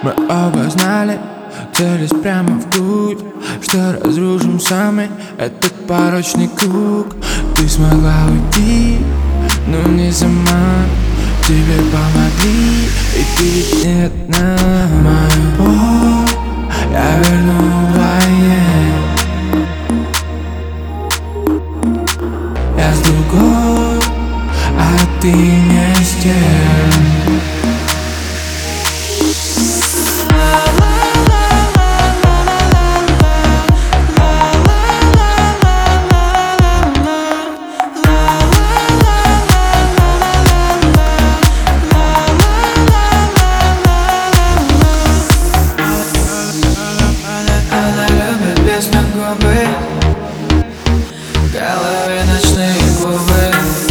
Мы оба знали, целясь прямо в грудь, что разрушим сами этот порочный круг. Ты смогла уйти, но не сама. Тебе помогли, и ты не одна. Мою боль я верну вдвоем. Я с другой, а ты не с тем. В голове ночные клубы,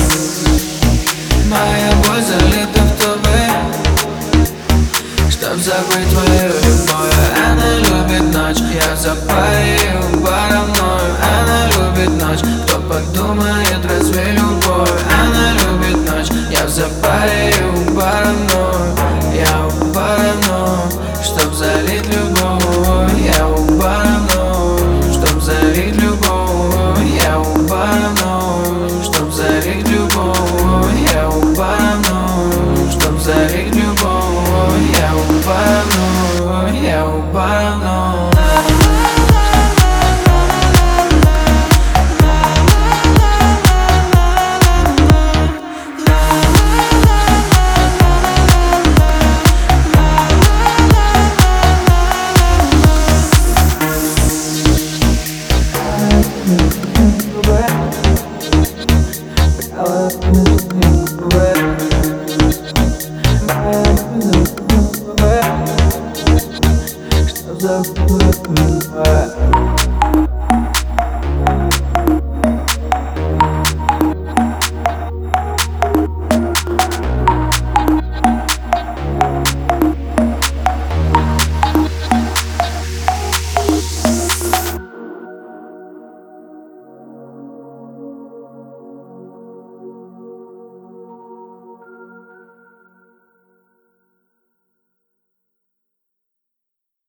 моя боль залита в трубы. Чтоб забыть твою любовь, она любит ночь. Я в запае паранойю, она любит ночь. Кто подумает, разве любовь? Она любит ночь. Я в запае паранойю, я у паранойю. Чтоб залить любовь, я у паранойю. Чтоб залить любовь, я у паранойю. Чтоб залить любовь, я у паранойю. Чтоб залить любовь, я у паранойю. Я у паранойю. Что за